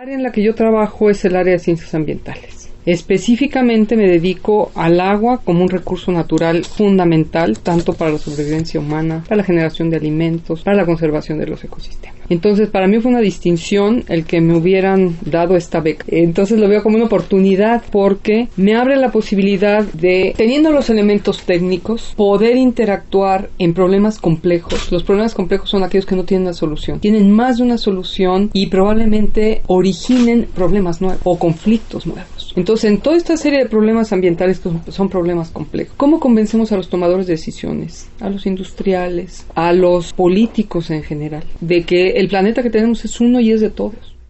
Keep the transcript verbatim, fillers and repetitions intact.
El área en la que yo trabajo es el área de ciencias ambientales. Específicamente me dedico al agua como un recurso natural fundamental, tanto para la sobrevivencia humana, para la generación de alimentos, para la conservación de los ecosistemas. Entonces, para mí fue una distinción el que me hubieran dado esta beca. Entonces lo veo como una oportunidad porque me abre la posibilidad de, teniendo los elementos técnicos, poder interactuar en problemas complejos. Los problemas complejos son aquellos que no tienen una solución. Tienen más de una solución y probablemente originen problemas nuevos o conflictos nuevos. Entonces, en toda esta serie de problemas ambientales que son problemas complejos, ¿cómo convencemos a los tomadores de decisiones, a los industriales, a los políticos en general, de que el planeta que tenemos es uno y es de todos?